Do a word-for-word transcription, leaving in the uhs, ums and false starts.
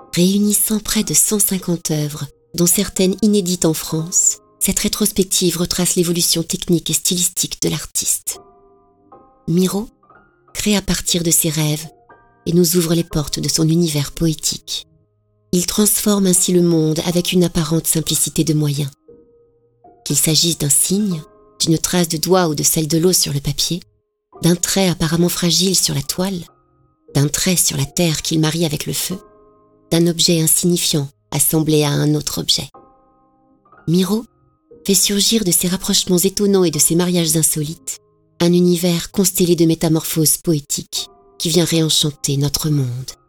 Réunissant près de cent cinquante œuvres, dont certaines inédites en France, cette rétrospective retrace l'évolution technique et stylistique de l'artiste. Miro crée à partir de ses rêves et nous ouvre les portes de son univers poétique. Il transforme ainsi le monde avec une apparente simplicité de moyens. Qu'il s'agisse d'un signe, d'une trace de doigt ou de celle de l'eau sur le papier, d'un trait apparemment fragile sur la toile, d'un trait sur la terre qu'il marie avec le feu, d'un objet insignifiant assemblé à un autre objet. Miro fait surgir de ces rapprochements étonnants et de ces mariages insolites un univers constellé de métamorphoses poétiques qui vient réenchanter notre monde.